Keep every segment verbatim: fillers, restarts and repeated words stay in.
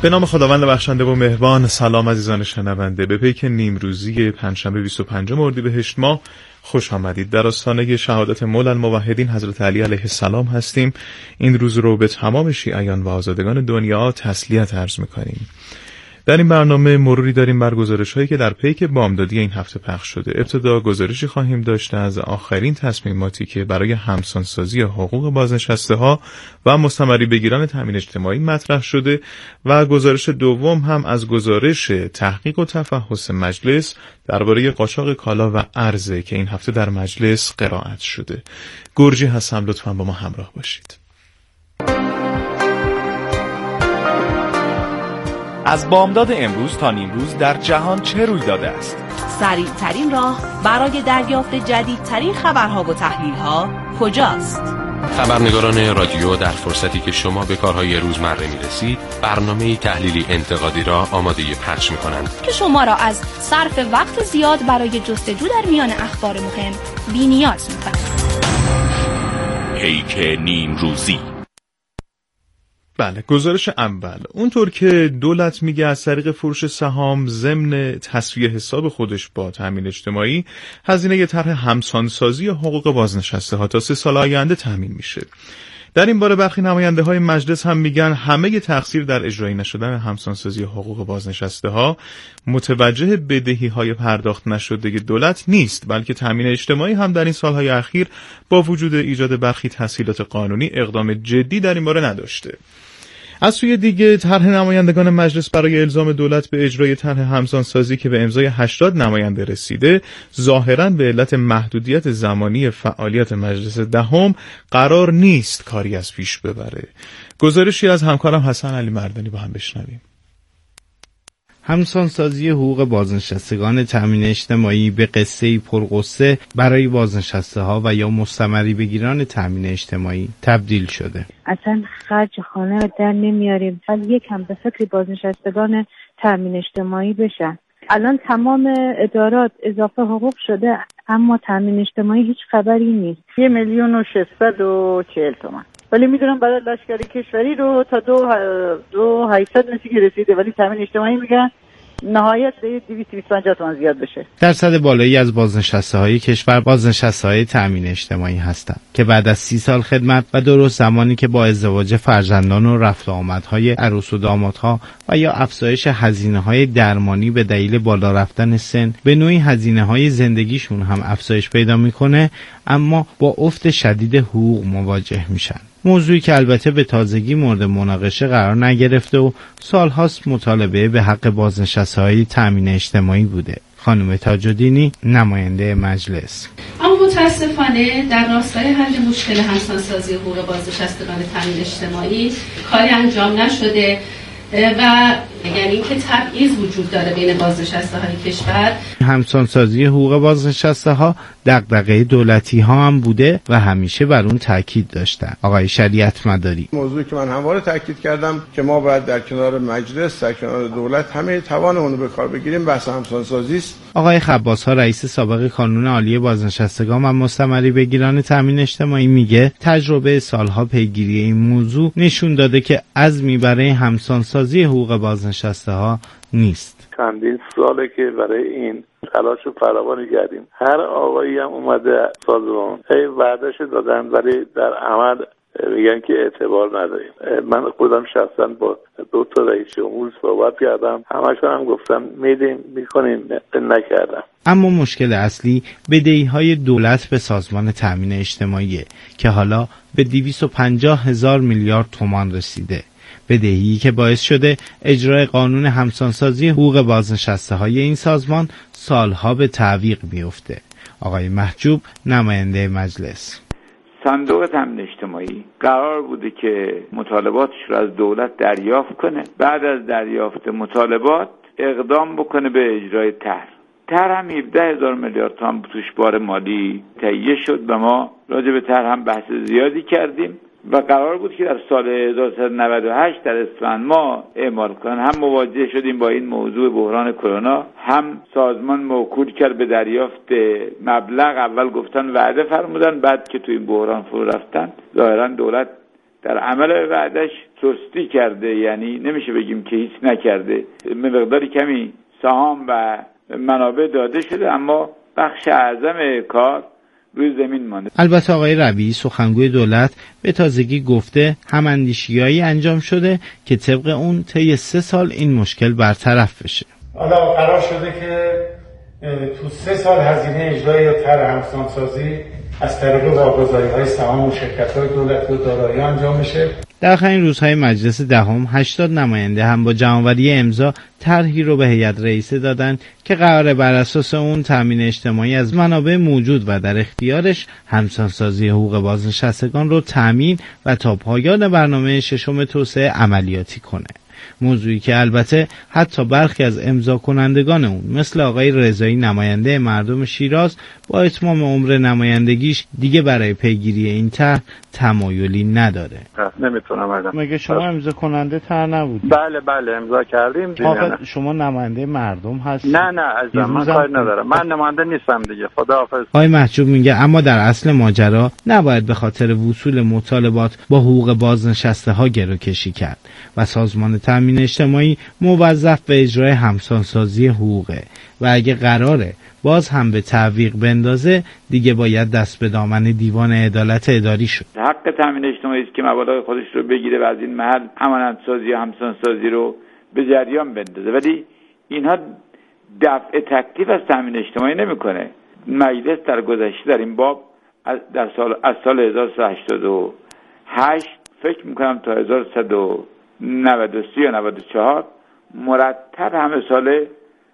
به نام خداوند بخشنده و مهربان. سلام عزیزان شنونده، به پیک نیمروزی پنجشنبه بیست و پنجم اردیبهشت ماه خوش آمدید. در آستانه شهادت مولا الموحدین حضرت علی علیه السلام هستیم. این روز رو به تمام شیعیان و آزادگان دنیا تسلیت عرض می‌کنیم. در این برنامه مروری داریم بر گزارش‌هایی که در پیک بامدادی این هفته پخش شده. ابتدا گزارشی خواهیم داشت از آخرین تصمیماتی که برای همسانسازی حقوق بازنشسته‌ها و مستمری بگیران تامین اجتماعی مطرح شده و گزارش دوم هم از گزارش تحقیق و تفحص مجلس درباره قاچاق کالا و ارز که این هفته در مجلس قرائت شده. گرجی هستم، لطفاً با ما همراه باشید. از بامداد امروز تا نیمروز در جهان چه روی داده است؟ سریع ترین راه برای دریافت جدیدترین خبرها و تحلیل‌ها کجاست؟ خبرنگاران رادیو در فرصتی که شما به کارهای روزمره می‌رسید، برنامه‌ای تحلیلی انتقادی را آماده پخش می‌کنند که شما را از صرف وقت زیاد برای جستجو در میان اخبار مهم بی‌نیاز می‌کند. پیک نیمروزی. بله، گزارش اول. اونطور که دولت میگه از طریق فروش سهام ضمن تسویه حساب خودش با تامین اجتماعی هزینه طرح همسانسازی حقوق بازنشسته ها تا سه سال آینده تامین میشه. در این باره برخی نماینده های مجلس هم میگن همه تقصیر در اجرایی نشدن همسانسازی حقوق بازنشسته ها متوجه بدهی های پرداخت نشده دولت نیست، بلکه تامین اجتماعی هم در این سالهای اخیر با وجود ایجاد برخی تسهیلات قانونی اقدام جدی در این باره نداشته. از سوی دیگه طرح نمایندگان مجلس برای الزام دولت به اجرای طرح همسانسازی که به امضای هشتاد نماینده رسیده ظاهراً به علت محدودیت زمانی فعالیت مجلس دهم قرار نیست کاری از پیش ببره. گزارشی از همکارم حسن علی مردانی با هم بشنویم. همسانسازی حقوق بازنشستگان تامین اجتماعی به قصه‌ای پرقصه برای بازنشسته‌ها و یا مستمری بگیران تامین اجتماعی تبدیل شده. اصلا خرج خانه رو در نمیاریم، ولی یکم به فکر بازنشستگان تامین اجتماعی بشن. الان تمام ادارات اضافه حقوق شده، اما تامین اجتماعی هیچ خبری نیست. یه میلیون و ششصد و چهل تومن. ولی میدونم برای لشکر کشوری رو تا دو دو هشتصد نسی که رسیده، ولی تامین اجتماعی میگن نهایت به دویست و بیست و پنج تومان زیاد بشه. درصد بالایی از بازنشسته‌های کشور بازنشسته‌های تامین اجتماعی هستند که بعد از سی سال خدمت و درست زمانی که با ازدواج فرزندان و رفت و آمدهای عروس و دامادها و یا افزایش هزینه‌های درمانی به دلیل بالا رفتن سن به نوعی هزینه‌های زندگیشون هم افزایش پیدا میکنه، اما با افت شدید حقوق مواجه میشن. موضوعی که البته به تازگی مورد مناقشه قرار نگرفته و سالهاست مطالبه به حق بازنشسته‌های تامین اجتماعی بوده. خانم تاج‌الدینی نماینده مجلس: اما متاسفانه در راستای حل مشکل همسانسازی حقوق بازنشستگان تامین اجتماعی کاری انجام نشده و یعنی اینکه تبعیض وجود داره بین بازنشسته‌های کشور. همسانسازی حقوق بازنشسته‌ها دغدغه دولتی ها هم بوده و همیشه بر اون تاکید داشتن. آقای شریعت مداری: موضوعی که من همواره تاکید کردم که ما باید در کنار مجلس، در کنار دولت همه توانمون رو به کار بگیریم، بحث همسانسازی است. آقای خباس ها رئیس سابق کانون عالی بازنشستگان و مستمری بگیران تامین اجتماعی میگه تجربه سالها پیگیری این موضوع نشون داده که عزمی برای همسانسازی حقوق بازنشسته ها نیست. چندین ساله که برای این تلاش رو فراوانی کردیم. هر آقایی هم اومده سازمان هی وعده‌اش دادن، ولی در عمل میگن که اعتبار نداریم. من خودم شخصا با دو تا رئیس جمهور صحبت کردم، همشون هم گفتم میدیم میکنیم، نکردم. اما مشکل اصلی بدهی‌های دولت به سازمان تامین اجتماعی که حالا به دویست و پنجاه هزار میلیارد تومان رسیده. بدهی که باعث شده اجرای قانون همسانسازی حقوق بازنشسته‌های این سازمان سالها به تعویق میفته. آقای محجوب نماینده مجلس: صندوق تامین اجتماعی قرار بوده که مطالباتش رو از دولت دریافت کنه، بعد از دریافت مطالبات اقدام بکنه به اجرای طرح. طرح هم هفده هزار میلیارد تومان توش بار مالی تهیه شد و ما راجع به طرح هم بحث زیادی کردیم و قرار بود که در سال هزار و سیصد و نود و هشت در اسفند ما اعمال کنن. هم مواجه شدیم با این موضوع بحران کرونا، هم سازمان موکول کرد به دریافت مبلغ. اول گفتن وعده فرمودن، بعد که تو این بحران فرو رفتن ظاهرا دولت در عمل وعدش سستی کرده، یعنی نمیشه بگیم که هیچ نکرده. مقداری کمی سهام و منابع داده شده، اما بخش اعظم کار روی زمین مانده. البته آقای ربیعی سخنگوی دولت به تازگی گفته هماندیشی‌هایی انجام شده که طبق اون طی سه سال این مشکل برطرف بشه. حالا قرار شده که تو سه سال هزینه اجرای یا طرح همسانسازی از طریق واگذاری‌های سهام و شرکت‌های دولتی و دارایی انجام میشه. در آخرین روزهای مجلس دهم هشتاد نماینده هم با جمع‌آوری امضا طرحی رو به هیئت رئیسه دادن که قراره بر اساس اون تامین اجتماعی از منابع موجود و در اختیارش همسانسازی حقوق بازنشستگان رو تامین و تا پایان برنامه ششم توسعه عملیاتی کنه. موضوعی که البته حتی برخی از امضا کنندگان اون مثل آقای رضایی نماینده مردم شیراز با اتمام عمر نمایندگیش دیگه برای پیگیری این طرح تمایلی نداره. نمیتونم ازم. مگه شما امضا کننده طرح نبودید؟ بله بله امضا کردیم. آقا شما نماینده مردم هستی؟ نه نه عزیزم من کاری ندارم. من نماینده نیستم دیگه. خداحافظ. آقای محجوب میگه اما در اصل ماجرا نباید به خاطر وصول مطالبات با حقوق بازنشسته ها گروکشی کرد و سازمان تامین اجتماعی موظف به اجرای همسانسازی حقوقه و اگه قراره باز هم به تعویق بندازه دیگه باید دست به دامن دیوان عدالت اداری شد. حق تامین اجتماعی است که مبالغ خودش رو بگیره و از این محل امانتسازی و همسانسازی رو به جریان بندازه، ولی اینها دفع تکلیف از تامین اجتماعی نمیکنه. مجلس در گذشته در این باب در سال از سال هزار و سیصد و هشتاد و هشت فکر میکنم تا هزار و سیصد و نود و سه یا نود و چهار مرتب همه ساله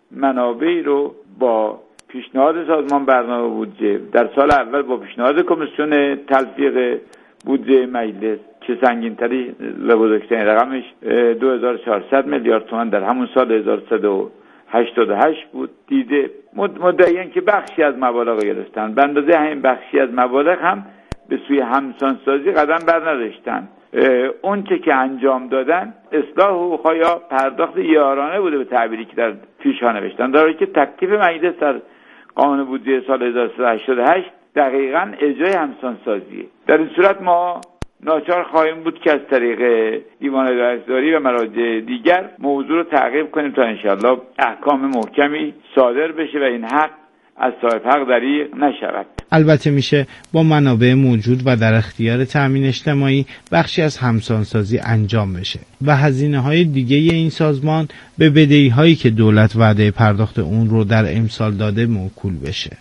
منابعی رو با پیشنهاد سازمان برنامه بودجه در سال اول با پیشنهاد کمیسیون تلفیق بودجه مجلس که سنگین‌تری و بزرگترین رقمش دو هزار و چهارصد میلیارد تومان در همون سال هزار و سیصد و هشتاد و هشت بود، دیده مدعیان که بخشی از مبالغ گرفتن، به اندازه همین بخشی از مبالغ هم به سوی همسانسازی قدم بر نداشتن. اون چه که انجام دادن اصلاح حقوق‌ها یا پرداخت یارانه بوده به تعبیری که در پیش‌ها نوشتن، در حالی که تکلیف مجلس در قانون بودجه سال هزار و سیصد و هشتاد و هشت دقیقاً اجرای همسانسازیه. در این صورت ما ناچار خواهیم بود که از طریق دیوان عدالت‌داری و مراجع دیگر موضوع رو تعقیب کنیم تا انشاءالله احکام محکمی صادر بشه و این حق از صاحب حق دریغ نشود. البته میشه با منابع موجود و در اختیار تامین اجتماعی بخشی از همسانسازی انجام بشه و هزینه‌های دیگه این سازمان به بدهی‌هایی که دولت وعده پرداخت اون رو در امسال داده موکول بشه.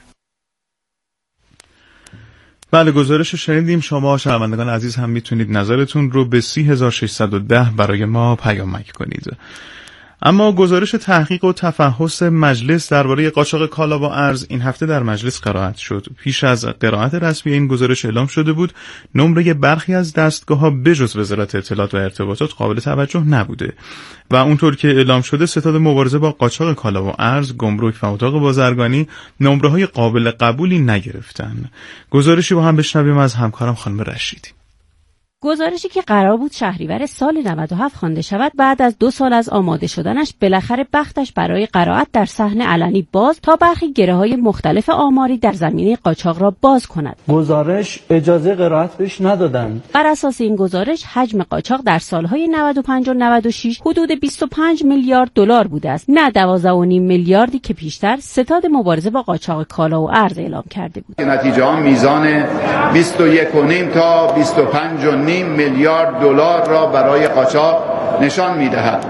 بله، گزارش رو شنیدیم. شما شنوندگان عزیز هم میتونید نظرتون رو به سی هزار و ششصد و ده برای ما پیامک کنید. اما گزارش تحقیق و تفحص مجلس درباره قاچاق کالا و ارز این هفته در مجلس قرائت شد. پیش از قرائت رسمی این گزارش اعلام شده بود نمره برخی از دستگاه‌ها بجز وزارت اطلاعات و ارتباطات قابل توجه نبوده و اونطور که اعلام شده ستاد مبارزه با قاچاق کالا و ارز، گمرک و اتاق بازرگانی نمره‌های قابل قبولی نگرفتن. گزارشی با هم بشنویم از همکارم خانم رشیدی. گزارشی که قرار بود شهریور سال نود و هفت خوانده شود بعد از دو سال از آماده شدنش بالاخره بختش برای قرائت در صحن علنی باز تا برخی گره‌های مختلف آماری در زمینه قاچاق را باز کند. گزارش اجازه قرائت بهش ندادند. بر اساس این گزارش حجم قاچاق در سالهای نود و پنج و نود و شش حدود بیست و پنج میلیارد دلار بوده است، نه دوازده و نیم میلیاردی که پیشتر ستاد مبارزه با قاچاق کالا و ارز اعلام کرده بود. نتیجه آن میزان بیست و یک و نیم تا بیست و پنج و نیم میلیارد دلار را برای قاچاق نشان می‌دهد.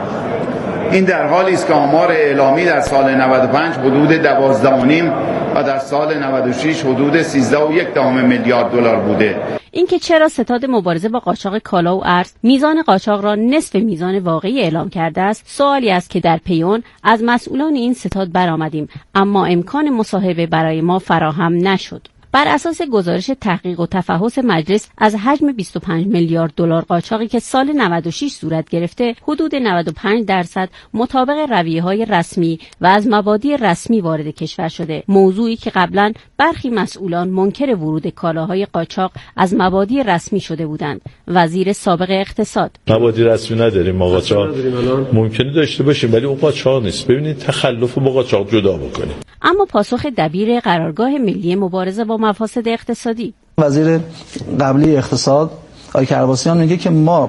این در حالی است که آمار اعلامی در سال نود و پنج حدود دوازده و نیم و در سال نود و شش حدود سیزده و یک دهم میلیارد دلار بوده. اینکه چرا ستاد مبارزه با قاچاق کالا و ارز میزان قاچاق را نصف میزان واقعی اعلام کرده است سوالی است که در پی آن از مسئولان این ستاد برآمدیم، اما امکان مصاحبه برای ما فراهم نشد. بر اساس گزارش تحقیق و تفحص مجلس از حجم بیست و پنج میلیارد دلار قاچاقی که سال نود و شش صورت گرفته حدود نود و پنج درصد مطابق رویه‌های رسمی و از مبادی رسمی وارد کشور شده، موضوعی که قبلا برخی مسئولان منکر ورود کالاهای قاچاق از مبادی رسمی شده بودند. وزیر سابق اقتصاد: مبادی رسمی نداریم، ما قاچاق ممکنه داشته باشیم ولی اون قاچاق نیست. ببینید تخلف با قاچاق جدا بکنیم. اما پاسخ دبیر قرارگاه ملی مبارزه با مفاسد اقتصادی: وزیر قبلی اقتصاد آقای کرباسیان میگه که ما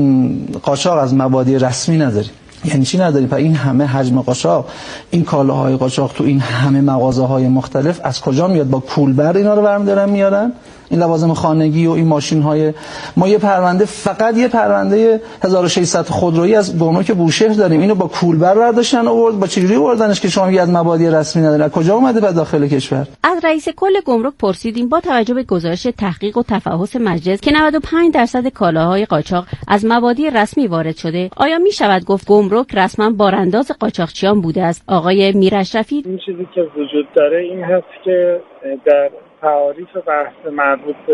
قاچاق از مبادی رسمی نداریم. یعنی چی نداریم؟ این همه حجم قاچاق، این کالاهای قاچاق تو این همه مغازه‌های مختلف از کجا میاد؟ با کولبر اینا رو برمی‌دارن میارن. این لوازم خانگی و این ماشین‌های ما یه پرونده، فقط یه پرونده هزار و ششصد خودرویی از گمرک بوشهر داریم. اینو با کولبر برداشتن آورد. با چجوری آوردنش که شما میگید از مبادی رسمی نداره؟ از کجا اومده به داخل کشور؟ از رئیس کل گمرک پرسیدیم با توجه به گزارش تحقیق و تفحص مجلس که نود و پنج درصد کالاهای قاچاق از مبادی رسمی وارد شده، آیا میشود گفت گمرک رسما بارانداز قاچاقچیان بوده است؟ آقای میراشرفی: این چیزی که وجود داره این هست که در تعاریف بحث مربوط به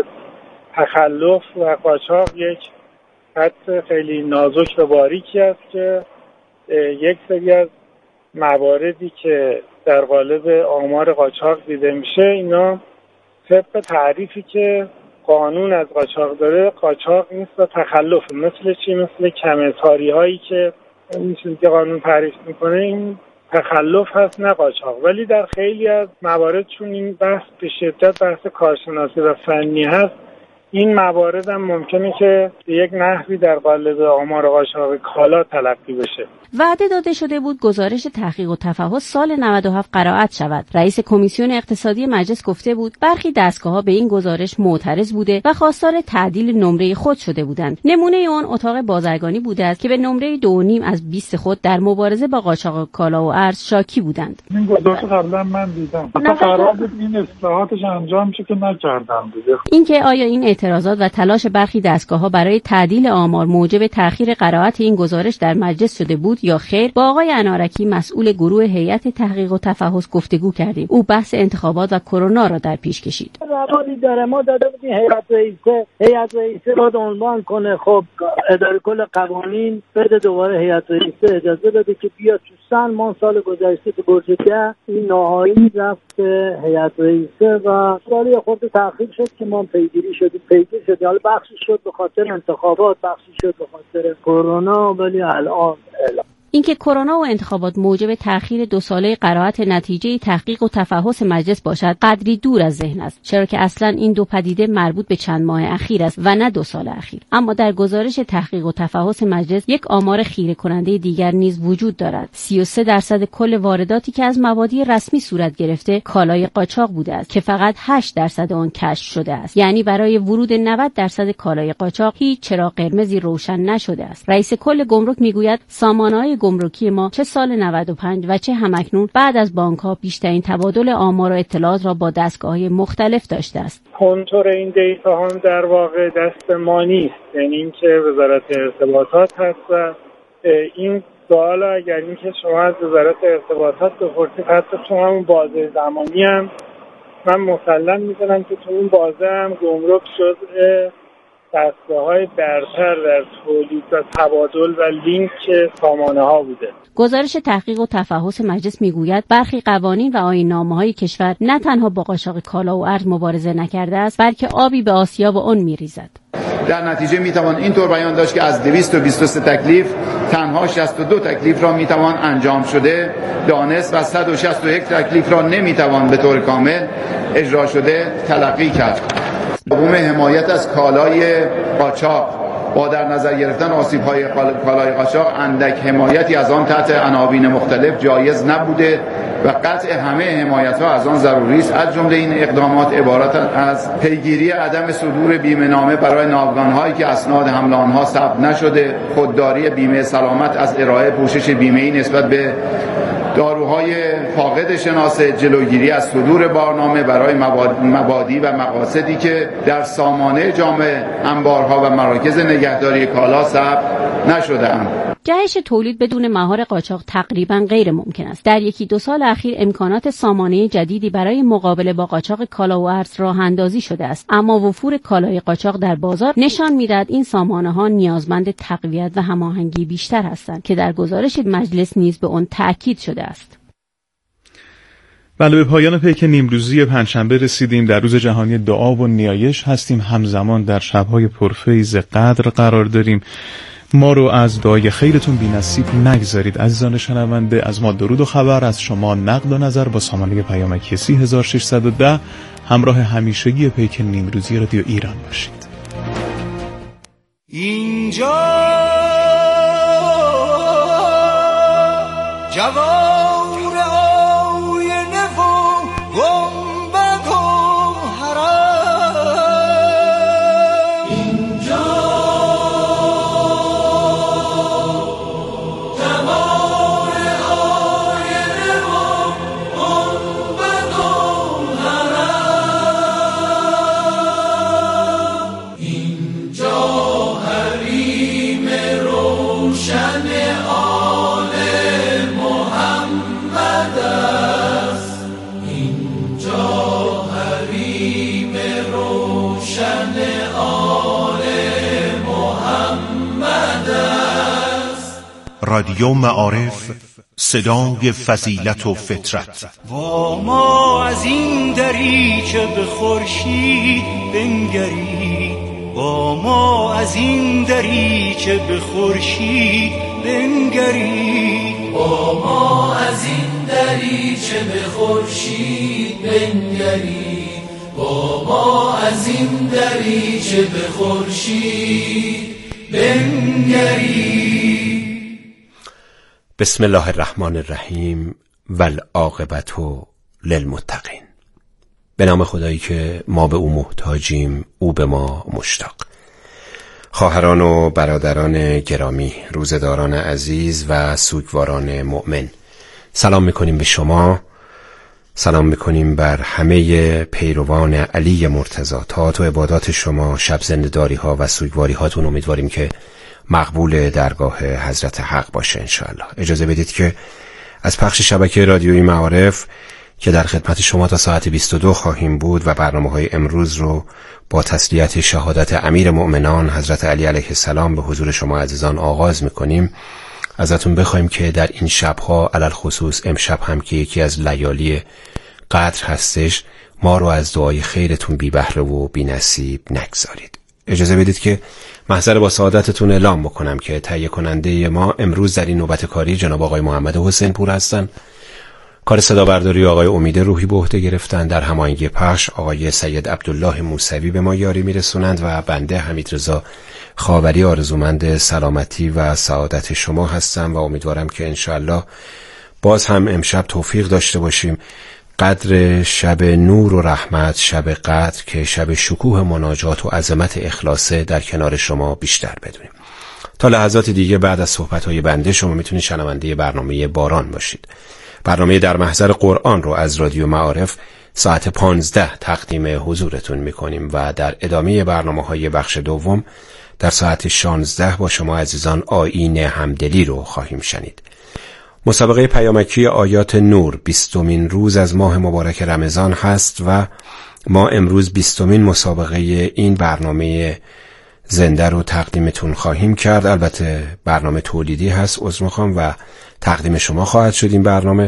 تخلف و قاچاق یک خط خیلی نازک و باریکی است که یک سری از مواردی که در قالب آمار قاچاق دیده میشه، اینا طبق تعریفی که قانون از قاچاق داره قاچاق نیست و تخلف. مثل چی؟ مثل کم‌تاری هایی که این چیزی که قانون تعریف میکنه این تخلف هست، نه قاچاق. ولی در خیلی از موارد چون این بحث به شدت بحث کارشناسی و فنی هست، این موارد هم ممکنه که به یک نحوی در قالب آمار قاچاق کالا تلقی بشه. وعده داده شده بود گزارش تحقیق و تفحص سال نود و هفت قرائت شود. رئیس کمیسیون اقتصادی مجلس گفته بود برخی دستگاه‌ها به این گزارش معترض بوده و خواستار تعدیل نمره خود شده بودند. نمونه آن اتاق بازرگانی بوده است که به نمره دو و نیم از بیست خود در مبارزه با قاچاق کالا و ارز شاکی بودند. این گزارش قبلا من دیدم. اصلا قرار بود این اصلاحاتش انجام شه که نکردم دیگه. اینکه آیا این اعتراضات و تلاش برخی دستگاه‌ها برای تعدیل آمار موجب تأخیر قرائت این گزارش در مجلس شده بود یا خیر، با آقای انارکی مسئول گروه هیئت تحقیق و تفحص گفتگو کردیم. او بحث انتخابات و کرونا را در پیش کشید. روانی داره، ما داده بودیم هیئت رئیسه، هیئت رئیسه رو عنوان کنه، خب اداره کل قوانین بده دوباره هیئت رئیسه اجازه بده که بیا تو سن. ما سال گذشته تو برج ده این نهایی رفت هیئت رئیسه و سالی خود تأخیر شد که ما پیگیری شدیم پیگیر شدیم حالا بخشی شد به خاطر انتخابات، بخشی شد به خاطر کرونا، ولی الان اعلام اینکه کرونا و انتخابات موجب تأخیر دو ساله قرائت نتیجه تحقیق و تفحص مجلس باشد قدری دور از ذهن است، چرا که اصلا این دو پدیده مربوط به چند ماه اخیر است و نه دو سال اخیر. اما در گزارش تحقیق و تفحص مجلس یک آمار خیره کننده دیگر نیز وجود دارد. سی و سه درصد کل وارداتی که از مبادی رسمی صورت گرفته کالای قاچاق بوده است که فقط هشت درصد آن کشف شده است. یعنی برای ورود نود درصد کالای قاچاق هیچ چراغ قرمزی روشن نشده است. رئیس کل گمرک میگوید سامانه‌های گمرکی ما چه سال نود و پنج و چه همکنون بعد از بانک‌ها بیشترین تبادل آمار و اطلاعات را با دستگاه‌های مختلف داشته است. کنترل این دیتا هم در واقع دست ما نیست، یعنی اینکه وزارت ارتباطات هست و این سوال اگر اینکه شما از وزارت ارتباطات بپرسید حتی تو همون بازه زمانی هم من مسلم می‌دونم که تو اون بازه هم گمرک شد دستگاه‌های برتر در تولید و تبادل و لینک سامانه‌ها بوده. گزارش تحقیق و تفحص مجلس میگوید برخی قوانین و آیین‌نامه‌های کشور نه تنها با قاچاق کالا و ارز مبارزه نکرده است، بلکه آبی به آسیاب آن میریزد. در نتیجه میتوان اینطور بیان داشت که از دویست و بیست و سه تکلیف تنها شصت و دو تکلیف را میتوان انجام شده دانست و صد و شصت و یک تکلیف را نمیتوان به طور کامل اجرا شده تلقی کرد. عموم حمایت از کالای قاچاق با در نظر گرفتن آسیب‌های کالای قاچاق اندک حمایتی از آن تحت عناوین مختلف جایز نبوده و قطع همه حمایت‌ها از آن ضروری است. از جمله این اقدامات عبارت از پیگیری عدم صدور بیمه‌نامه برای ناوگان‌هایی که اسناد حمل آنها ثبت نشده، خودداری بیمه سلامت از ارائه پوشش بیمه‌ای نسبت به داروهای فاقد شناسه، جلوگیری از صدور بارنامه برای مبادی و مقاصدی که در سامانه جامع انبارها و مراکز نگهداری کالا ثبت نشده‌اند. جهش تولید بدون مهار قاچاق تقریبا غیر ممکن است. در یکی دو سال اخیر امکانات سامانه جدیدی برای مقابله با قاچاق کالا و ارز راه اندازی شده است، اما وفور کالای قاچاق در بازار نشان می‌دهد این سامانه‌ها نیازمند تقویت و هماهنگی بیشتر هستند که در گزارش مجلس نیز به آن تأکید شده است. بله، به پایان پیک نیمروزی پنجشنبه رسیدیم. در روز جهانی دعا و نیایش هستیم، همزمان در شب‌های پرفیض قدر قرار داریم. ما رو از دعای خیرتون بی‌نصیب نگذارید. عزیزان شنونده، از ما درود و خبر، از شما نقد و نظر با سامانه پیامکی سی هزار و ششصد و ده همراه همیشگی پیک نیمروزی رادیو ایران باشید. اینجا جوار آینه و گنبد و حرم، اینجا جوار آینه و گنبد و حرم، اینجا حریم روشن آل محمد است، اینجا حریم روشن آل محمد است. رادیو معارف، صدای فضیلت و فطرت. با ما از این دریچه به خورشید بنگرید، با ما از این دریچه به خورشید بنگرید، با ما از این دریچه به خورشید بنگرید، با ما از این دریچه به خورشید بنگرید. بسم الله الرحمن الرحیم والعاقبة للمتقین. به نام خدایی که ما به او محتاجیم، او به ما مشتاق. خواهران و برادران گرامی، روزداران عزیز و سوگواران مؤمن، سلام میکنیم به شما، سلام میکنیم بر همه پیروان علی مرتضی. طاعات و عبادات شما، شب زنده‌داری ها و سوگواری هاتون امیدواریم که مقبول درگاه حضرت حق باشه انشاءالله. اجازه بدید که از پخش شبکه رادیویی معارف که در خدمت شما تا ساعت بیست و دو خواهیم بود و برنامه‌های امروز رو با تسلیت شهادت امیر مؤمنان حضرت علی علیه السلام به حضور شما عزیزان آغاز می‌کنیم، ازتون بخوایم که در این شب‌ها، علل خصوص امشب هم که یکی از لیالی قدر هستش، ما رو از دعای خیرتون بی بهره و بی نصیب نگذارید. اجازه بدید که محضر با سعادتتون اعلام بکنم که تهیه کننده ما امروز در این نوبت کاری جناب آقای محمد حسین پور هستن. کار صدا برداری آقای امید روحی به عهده گرفتن. در هماهنگی پخش آقای سید عبدالله موسوی به ما یاری میرسونند و بنده حمیدرضا خاوری آرزومند سلامتی و سعادت شما هستم و امیدوارم که انشاءالله باز هم امشب توفیق داشته باشیم قدر شب نور و رحمت، شب قدر که شب شکوه مناجات و عظمت اخلاصه در کنار شما بیشتر بدونیم. تا لحظات دیگه بعد از صحبت‌های بنده شما میتونید شنونده برنامه باران باشید. برنامه در محضر قرآن رو از رادیو معارف ساعت پانزده تقدیم حضورتون میکنیم و در ادامه برنامه‌های بخش دوم در ساعت شانزده با شما عزیزان آیین همدلی رو خواهیم شنید. مسابقه پیامکی آیات نور بیستمین روز از ماه مبارک رمضان هست و ما امروز بیستمین مسابقه این برنامه زنده رو تقدیمتون خواهیم کرد. البته برنامه تولیدی هست، عذر میخوام، و تقدیم شما خواهد شد. این برنامه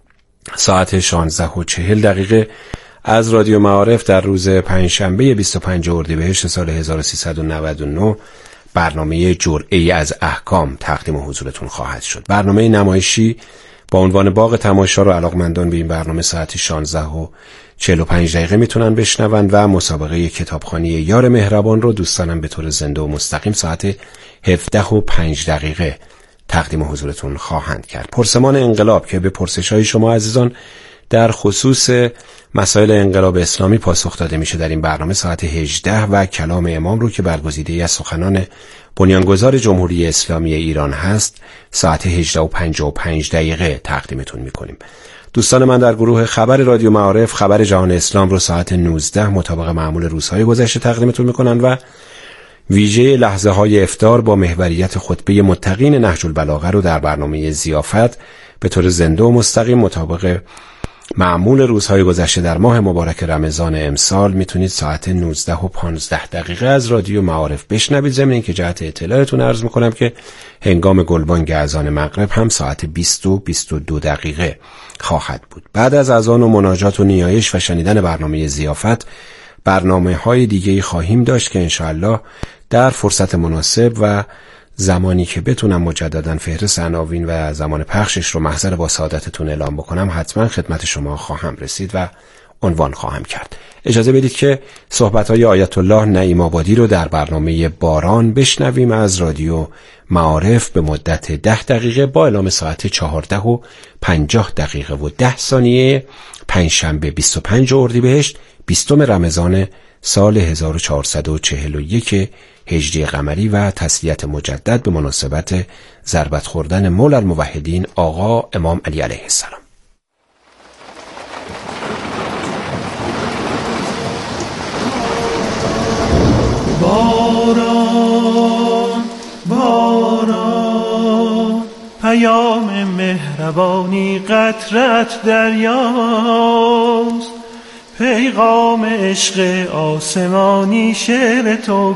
ساعت شانزده و چهل دقیقه از رادیو معارف در روز پنجشنبه بیست و پنجم اردیبهشت سال هزار و سیصد و نود و نه برنامه جرعه‌ای از احکام تقدیم حضورتون خواهد شد. برنامه نمایشی با عنوان باغ تماشا رو علاقمندان به این برنامه ساعت شانزده و چهل و پنج دقیقه میتونن بشنوند و مسابقه کتابخوانی یار مهربان رو دوستانم به طور زنده و مستقیم ساعت هفده و پنج دقیقه تقدیم حضورتون خواهند کرد. پرسمان انقلاب که به پرسش‌های شما عزیزان در خصوص مسائل انقلاب اسلامی پاسخ داده میشه در این برنامه ساعت هجده و کلام امام رو که برگزیده از سخنان بنیانگذار جمهوری اسلامی ایران هست ساعت هجده و پنجاه و پنج دقیقه تقدیمتون میکنیم. دوستان من در گروه خبر رادیو معارف خبر جهان اسلام رو ساعت نوزده مطابق معمول روزهای گذشته تقدیمتون میکنن و ویژه لحظه های افطار با محوریت خطبه متقین نهج البلاغه رو در برنامه ضیافت به طور زنده و مستقیم مطابق معمول روزهای گذشته در ماه مبارک رمضان امسال میتونید ساعت نوزده و پانزده دقیقه از رادیو معارف بشنوید. ضمن اینکه جهت اطلاعتون عرض میکنم که هنگام گلبانگ اذان مغرب هم ساعت بیست و بیست و دو دقیقه خواهد بود. بعد از اذان و مناجات و نیایش و شنیدن برنامه ضیافت برنامه های دیگه خواهیم داشت که انشاءالله در فرصت مناسب و زمانی که بتونم مجددا فهرست عناوین و زمان پخشش رو محضر با سعادتتون اعلام بکنم حتما خدمت شما خواهم رسید و عنوان خواهم کرد. اجازه بدید که صحبت‌های آیت الله نعیم آبادی رو در برنامه باران بشنویم از رادیو معارف به مدت ده دقیقه با اعلام ساعت چهارده و پنجاه دقیقه و ده ثانیه پنجشنبه بیست و پنج اردیبهشت بیستم رمضان سال هزار و چهارصد و چهل و یک هجری قمری و تسلیت مجدد به مناسبت ضربت خوردن مولا الموحدین آقا امام علی علیه السلام. باران باران پیام مهربانی قطرت دریاست، پیغام عشق آسمانی شعر تو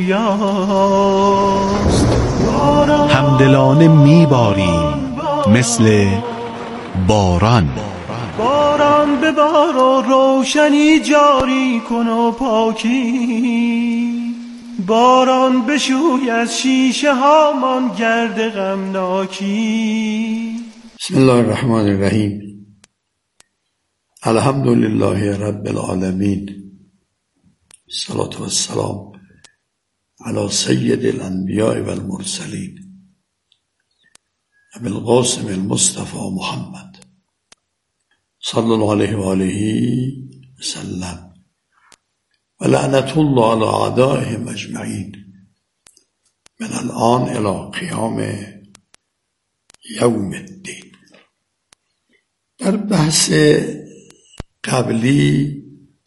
گویاست. همدلانه میباریم مثل باران، باران به بار و روشنی جاری کن و پاکی، باران بشوی از شیشه هامان گرد غمناکی. بسم الله الرحمن الرحیم. الحمد لله رب العالمین، الصلاة والسلام علی سید الانبیاء والمرسلین ابی القاسم المصطفى محمد صلی الله علیه و آله وسلم و لعنت الله علی اعدائهم اجمعین من الان الی قیام یوم الدین. در بحث قبلی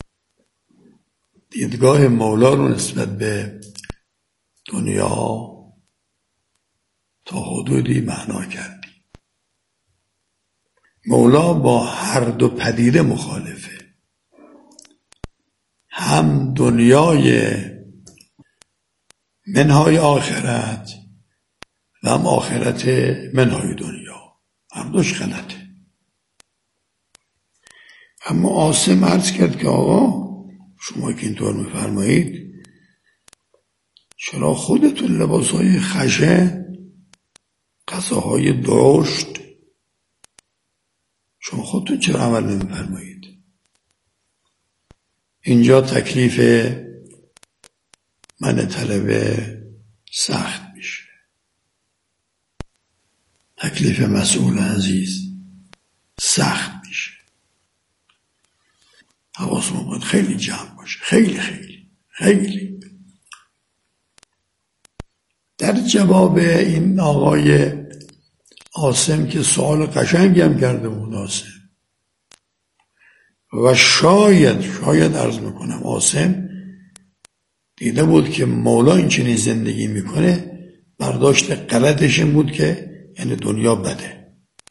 دیدگاه مولا رو نسبت به دنیا تا حدودی معنا کردیم. مولا با هر دو پدیده مخالفه، هم دنیای منهای آخرت و هم آخرت منهای دنیا، هم دوش غلطه. اما عاصم عرض کرد که آقا شما که اینطور میفرمایید چرا خودتون لباسهای خشن، غذاهای درشت، شما خودتون چرا عمل نمیفرمایید؟ اینجا تکلیف من طلبه سخت میشه، تکلیف مسئول عزیز سخت میشه. حواسمون باید خیلی جمع باشه، خیلی خیلی خیلی. در جواب این آقای عاصم که سوال قشنگی هم کرده بود عاصم، و شاید شاید عرض میکنم عاصم دیده بود که مولا این چنین زندگی میکنه، برداشت غلطش این بود که یعنی دنیا بده.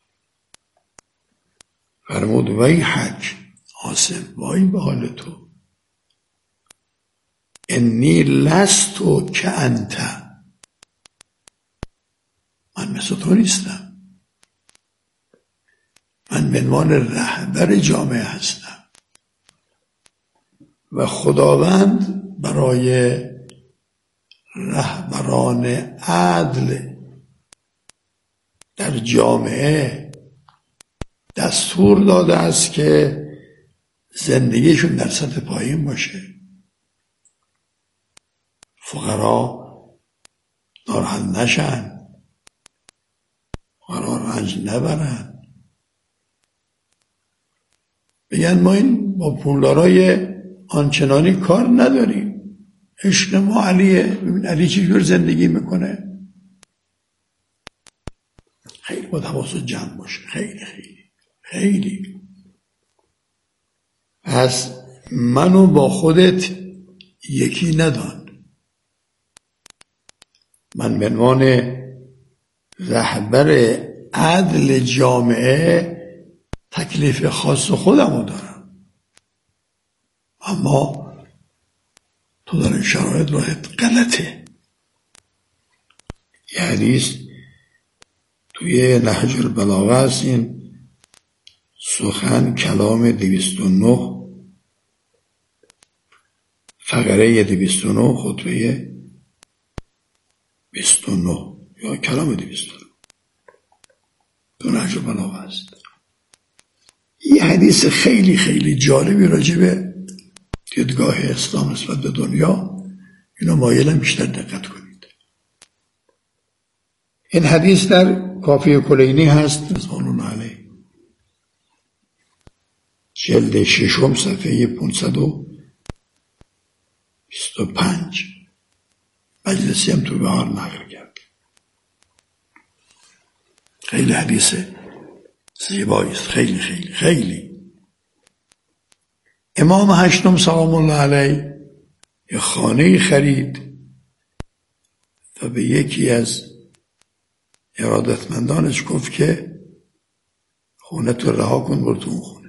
فرمود وای حک عاصم، وای به حال تو، انی لستو که انت، من مثل تو نیستم، من به عنوان رهبر جامعه هستم و خداوند برای رهبران عدل در جامعه دستور داده است که زندگیشون در سطح پایین باشه، فقرا ناراحت نشن، فقرا رنج نبرن، بگن ما این با پولدارای آنچنانی کار نداریم، عشق ما علیه، ببین علی چجور زندگی میکنه. خیلی باید حواست جمع باشه، خیلی خیلی خیلی. پس منو با خودت یکی ندان، من به عنوان رهبر عدل جامعه تکلیف خاص خودمو دارم، اما تو در این شرایط راحت غلطه. یه حدیث توی نهج البلاغه است، این سخن کلام دویست و نه فقره دویست و نه خطبه بیست و نه یا کلام دویست و نه تو نهج البلاغه است. یه حدیث خیلی خیلی جالبی راجع به دیدگاه اسلام نسبت به دنیا، اینا مایلم بیشتر دقت کنید. این حدیث در کافی کلینی هست، رضوان الله علیه، جلد ششم صفحه پانصد و بیست و پنج. مجلسی هم تو بهار نقل کرد. خیلی حدیث زیبایی است، خیلی خیلی خیلی. امام هشتم سلام الله علیه یه خانه خرید و به یکی از ارادتمندانش گفت که خونه تو رها کن، برو تو اون خونه.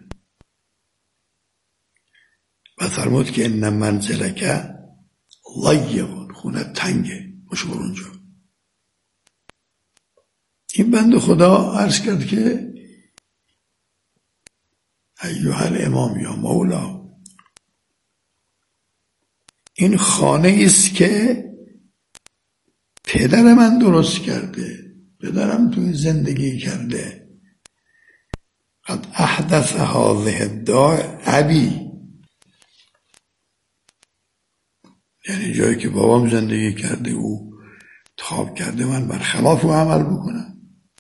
و فرمود که ان منزلک ضیق، خونه تنگه، مشو برو اونجا. این بند خدا عرض کرد که ایها الامام یا مولا، این خانه است که پدر من درست کرده، پدرم توی زندگی کرده. قد احدث هذه الدار ابی، یعنی جایی که بابام زندگی کرده او انتخاب کرده من برخلاف او عمل بکنم.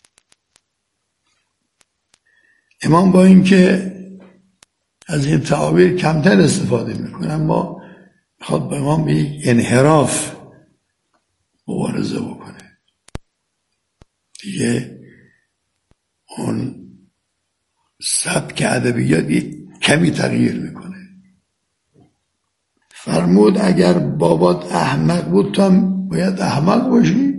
امام با این که از این تعابیر کمتر استفاده میکنه، اما میخواد به امام به یک انحراف مبارزه بکنه. دیگه اون سبک ادبیات یک کمی تغییر میکنه. فرمود اگر بابات احمق بود تو هم باید احمق باشی.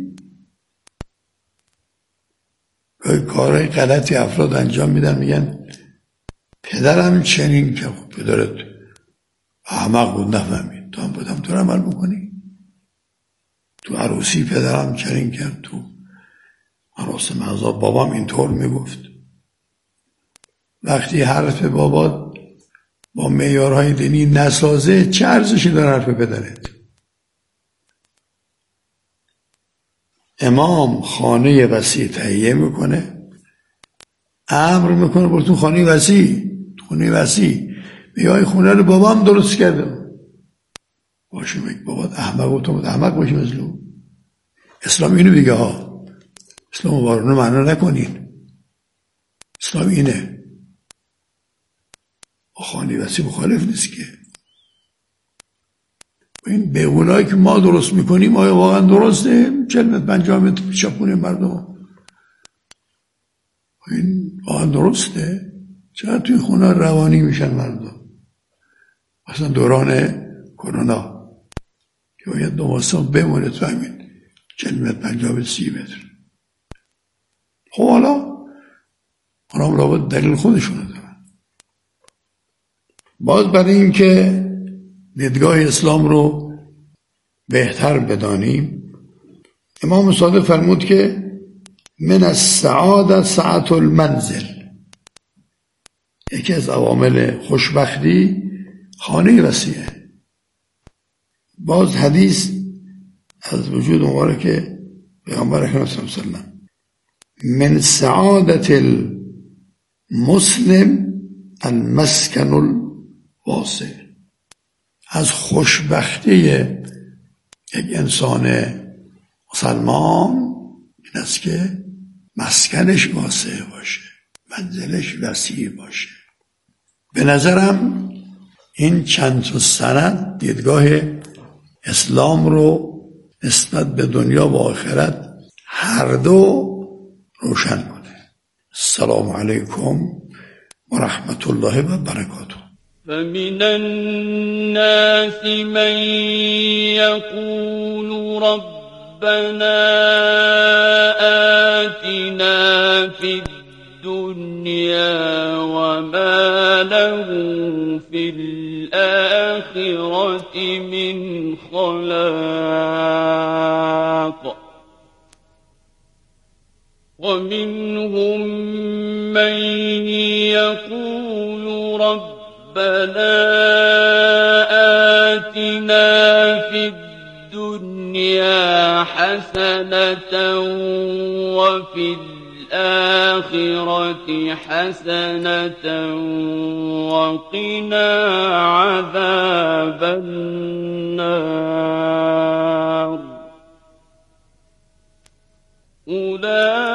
کارهای غلطی افراد انجام میدن، میگن پدرم چنین که خب پدرت احمق بود نفهمید، تو هم باید هم تو رو عمل بکنی. تو عروسی پدرم چنین کرد، تو مراسم عزا بابام اینطور میگفت. وقتی حرف بابات با معیارهای دینی نسازه، چه ارزشی داره حرف پدرت؟ امام خانه وسیع تهیه میکنه، امر میکنه برو تو خانه وسیع، خانه وسیع میای خونه رو بابام درست کرده باشه. میگه بابات احمق و تو احمق باشی مثل او. اسلام اینو میگه ها، اسلام وارونه معنا نکنین. اسلام اینه، خانه وسیع مخالف نیست که. این بهونایی که ما درست میکنیم آیا واقعا درسته؟ چهل متر پنجاه متر پیچاپونه مردم، این واقعا درسته؟ چرا توی خونه روانی میشن مردم؟ مثلا دوران کرونا که باید دو ماه بمونه تو همین چهل متر پنجاه متر سی متر. خب حالا اونا لابد دلیل خودشونو دارن. باز برای این که دیدگاه اسلام رو بهتر بدانیم، امام صادق فرمود که من السعادة سعة المنزل، یکی از عوامل خوشبختی خانه وسیعه. باز حدیث از وجود مبارک پیامبر اکرم صلی الله علیه و سلم، من سعادة المسلم المسکن الواسع، از خوشبختی یک انسان مسلمان این است که مسکنش واسع باشه، منزلش وسیع باشه. به نظرم این چند تا سند دیدگاه اسلام رو نسبت به دنیا و آخرت هر دو روشن کنه. السلام علیکم و رحمت الله و برکاته. فمن الناس من يقول ربنا آتنا في الدنيا وما له في الآخرة من خلاق ومنهم من يقول ربنا ربنا آتنا في الدنيا حسنة وفي الآخرة حسنة وقنا عذاب النار. أولئك